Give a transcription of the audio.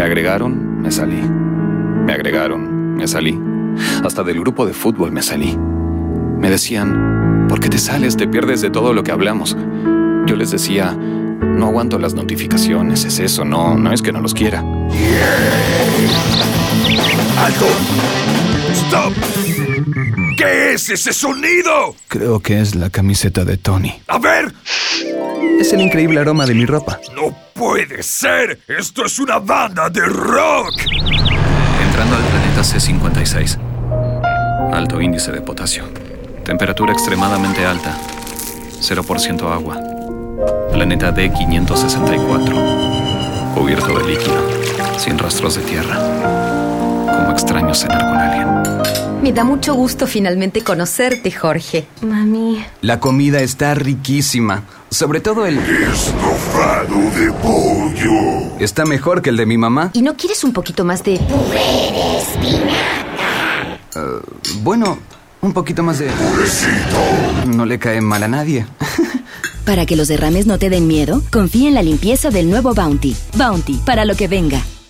Me agregaron, me salí. Me agregaron, me salí. Hasta del grupo de fútbol me salí. Me decían, ¿por qué te sales? Te pierdes de todo lo que hablamos. Yo les decía, no aguanto las notificaciones, es eso, no es que no los quiera. ¡Alto! ¡Stop! ¿Qué es ese sonido? Creo que es la camiseta de Tony. ¡A ver! Es el increíble aroma de mi ropa. ¡No puede ser! ¡Esto es una banda de rock! Entrando al planeta C56. Alto índice de potasio. Temperatura extremadamente alta. 0% agua. Planeta D564. Cubierto de líquido. Sin rastros de tierra. Como extraño cenar con alguien. Me da mucho gusto finalmente conocerte, Jorge. Mami. La comida está riquísima. Sobre todo el Estofado de pollo. Está mejor que el de mi mamá. ¿Y no quieres un poquito más de puré de espinaca? Bueno, un poquito más de... Pobrecito. No le cae mal a nadie. Para que los derrames no te den miedo, confía en la limpieza del nuevo Bounty. Bounty, para lo que venga.